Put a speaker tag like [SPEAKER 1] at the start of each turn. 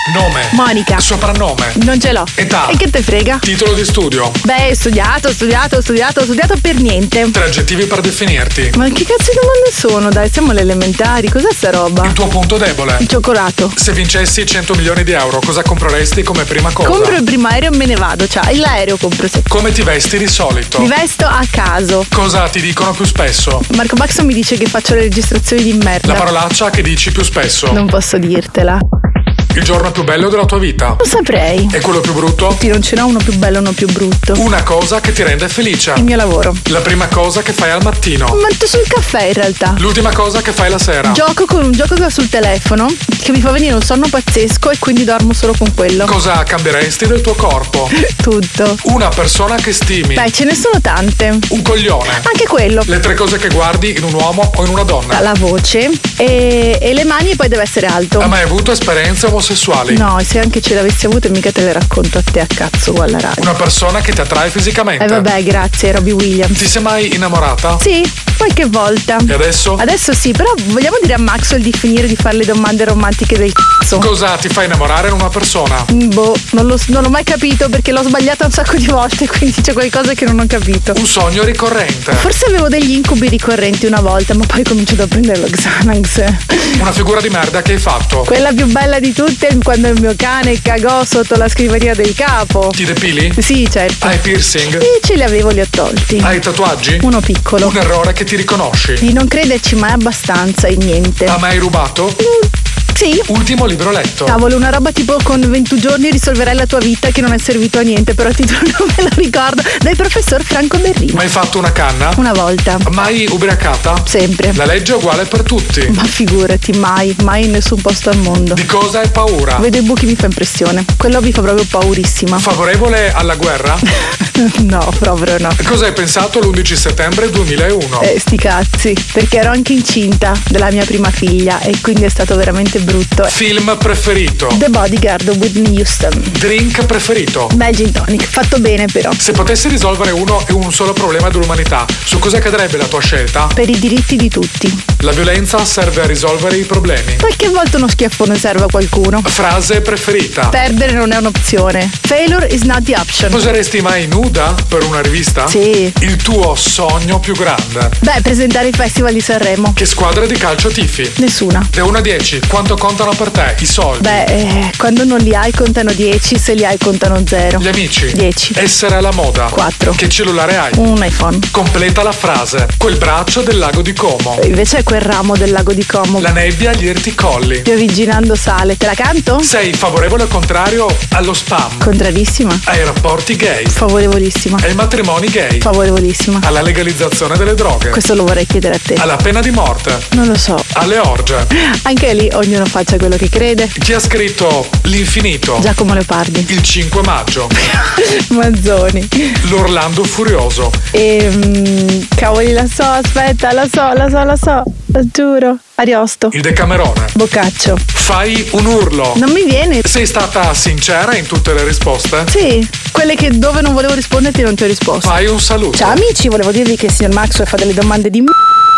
[SPEAKER 1] Nome.
[SPEAKER 2] Monica.
[SPEAKER 1] Soprannome.
[SPEAKER 2] Non ce l'ho.
[SPEAKER 1] Età.
[SPEAKER 2] E che te frega?
[SPEAKER 1] Titolo di studio.
[SPEAKER 2] Beh, studiato per niente.
[SPEAKER 1] 3 aggettivi per definirti.
[SPEAKER 2] Ma che cazzo di domande sono? Dai, siamo alle elementari, cos'è sta roba?
[SPEAKER 1] Il tuo punto debole.
[SPEAKER 2] Il cioccolato.
[SPEAKER 1] Se vincessi 100 milioni di euro, cosa compreresti come prima cosa?
[SPEAKER 2] Compro il primo aereo e me ne vado, cioè l'aereo compro se.
[SPEAKER 1] Come ti vesti di solito?
[SPEAKER 2] Mi vesto a caso.
[SPEAKER 1] Cosa ti dicono più spesso?
[SPEAKER 2] Marco Baxon mi dice che faccio le registrazioni di merda.
[SPEAKER 1] La parolaccia che dici più spesso.
[SPEAKER 2] Non posso dirtela.
[SPEAKER 1] Il giorno più bello della tua vita.
[SPEAKER 2] Lo saprei.
[SPEAKER 1] E quello più brutto?
[SPEAKER 2] Sì, non ce n'ho uno più bello, uno più brutto.
[SPEAKER 1] Una cosa che ti rende felice.
[SPEAKER 2] Il mio lavoro.
[SPEAKER 1] La prima cosa che fai al mattino.
[SPEAKER 2] Metto sul caffè in realtà.
[SPEAKER 1] L'ultima cosa che fai la sera.
[SPEAKER 2] Gioco con un gioco che ho sul telefono che mi fa venire un sonno pazzesco e quindi dormo solo con quello.
[SPEAKER 1] Cosa cambieresti del tuo corpo?
[SPEAKER 2] Tutto.
[SPEAKER 1] Una persona che stimi.
[SPEAKER 2] Beh, ce ne sono tante.
[SPEAKER 1] Un coglione.
[SPEAKER 2] Anche quello.
[SPEAKER 1] Le 3 cose che guardi in un uomo o in una donna.
[SPEAKER 2] La voce e le mani, e poi deve essere alto.
[SPEAKER 1] Hai mai avuto esperienze omosessuali?
[SPEAKER 2] No, se anche ce l'avessi avuto mica te le racconto a te a cazzo qua alla radio.
[SPEAKER 1] Una persona che ti attrae fisicamente.
[SPEAKER 2] Vabbè, grazie, Robbie Williams.
[SPEAKER 1] Ti sei mai innamorata?
[SPEAKER 2] Sì, qualche volta.
[SPEAKER 1] E adesso?
[SPEAKER 2] Adesso sì, però vogliamo dire a Maxwell di finire di fare le domande romantiche del cazzo.
[SPEAKER 1] Cosa ti fa innamorare in una persona?
[SPEAKER 2] Boh, non l'ho mai capito perché l'ho sbagliata un sacco di volte, quindi c'è qualcosa che non ho capito.
[SPEAKER 1] Un sogno ricorrente.
[SPEAKER 2] Forse avevo degli incubi ricorrenti una volta, ma poi ho cominciato a prendere lo Xanax.
[SPEAKER 1] Una figura di merda che hai fatto.
[SPEAKER 2] Quella più bella di tutte è quando il mio cane cagò sotto la scrivania del capo.
[SPEAKER 1] Ti depili?
[SPEAKER 2] Sì, certo.
[SPEAKER 1] Hai piercing?
[SPEAKER 2] E ce li avevo, li ho tolti.
[SPEAKER 1] Hai tatuaggi?
[SPEAKER 2] Uno piccolo.
[SPEAKER 1] Un errore che ti riconosci?
[SPEAKER 2] Di non crederci mai abbastanza in niente.
[SPEAKER 1] Ha mai rubato?
[SPEAKER 2] Sì.
[SPEAKER 1] Ultimo libro letto.
[SPEAKER 2] Cavolo, una roba tipo con 21 giorni risolverai la tua vita che non è servito a niente, però il titolo non me lo ricordo. Del professor Franco Berrini.
[SPEAKER 1] Mai fatto una canna?
[SPEAKER 2] Una volta.
[SPEAKER 1] Mai ubriacata?
[SPEAKER 2] Sempre.
[SPEAKER 1] La legge è uguale per tutti.
[SPEAKER 2] Ma figurati, mai in nessun posto al mondo.
[SPEAKER 1] Di cosa hai paura?
[SPEAKER 2] Vedo i buchi, mi fa impressione. Quello mi fa proprio paurissima.
[SPEAKER 1] Favorevole alla guerra?
[SPEAKER 2] No, proprio no.
[SPEAKER 1] Cosa hai pensato l'11 settembre 2001?
[SPEAKER 2] Sti cazzi, perché ero anche incinta della mia prima figlia e quindi è stato veramente brutto.
[SPEAKER 1] Film preferito?
[SPEAKER 2] The Bodyguard, Whitney Houston.
[SPEAKER 1] Drink preferito?
[SPEAKER 2] Bel gin tonic, fatto bene però.
[SPEAKER 1] Se potessi risolvere uno e un solo problema dell'umanità, su cosa cadrebbe la tua scelta?
[SPEAKER 2] Per i diritti di tutti.
[SPEAKER 1] La violenza serve a risolvere i problemi.
[SPEAKER 2] Qualche volta uno schiaffone serve a qualcuno.
[SPEAKER 1] Frase preferita?
[SPEAKER 2] Perdere non è un'opzione. Failure is not the option.
[SPEAKER 1] Poseresti mai nuda per una rivista?
[SPEAKER 2] Sì.
[SPEAKER 1] Il tuo sogno più grande?
[SPEAKER 2] Beh, presentare il Festival di Sanremo.
[SPEAKER 1] Che squadra di calcio tifi?
[SPEAKER 2] Nessuna.
[SPEAKER 1] Da 1 a 10, quanto contano per te i soldi?
[SPEAKER 2] Beh, quando non li hai contano 10, se li hai contano 0.
[SPEAKER 1] Gli amici?
[SPEAKER 2] 10.
[SPEAKER 1] Essere alla moda?
[SPEAKER 2] 4.
[SPEAKER 1] Che cellulare hai?
[SPEAKER 2] Un iPhone.
[SPEAKER 1] Completa la frase. Quel braccio del lago di Como.
[SPEAKER 2] Invece è quel ramo del lago di Como.
[SPEAKER 1] La nebbia agli erticolli.
[SPEAKER 2] Pioviginando sale. Te la canto?
[SPEAKER 1] Sei favorevole o contrario allo spam?
[SPEAKER 2] Contrarissima.
[SPEAKER 1] Ai rapporti gay?
[SPEAKER 2] Favorevolissima.
[SPEAKER 1] Ai matrimoni gay?
[SPEAKER 2] Favorevolissima.
[SPEAKER 1] Alla legalizzazione delle droghe?
[SPEAKER 2] Questo lo vorrei chiedere a te.
[SPEAKER 1] Alla pena di morte?
[SPEAKER 2] Non lo so.
[SPEAKER 1] Alle orge?
[SPEAKER 2] Anche lì ognuno faccia quello che crede.
[SPEAKER 1] Chi ha scritto L'infinito?
[SPEAKER 2] Giacomo Leopardi.
[SPEAKER 1] Il 5 maggio.
[SPEAKER 2] Manzoni.
[SPEAKER 1] L'Orlando Furioso.
[SPEAKER 2] Cavoli, la so, aspetta, la so, lo giuro. Ariosto.
[SPEAKER 1] Il Decamerone.
[SPEAKER 2] Boccaccio.
[SPEAKER 1] Fai un urlo.
[SPEAKER 2] Non mi viene.
[SPEAKER 1] Sei stata sincera in tutte le risposte?
[SPEAKER 2] Sì, quelle che dove non volevo risponderti non ti ho risposto.
[SPEAKER 1] Fai un saluto.
[SPEAKER 2] Ciao amici, volevo dirvi che il signor Maxwell fa delle domande di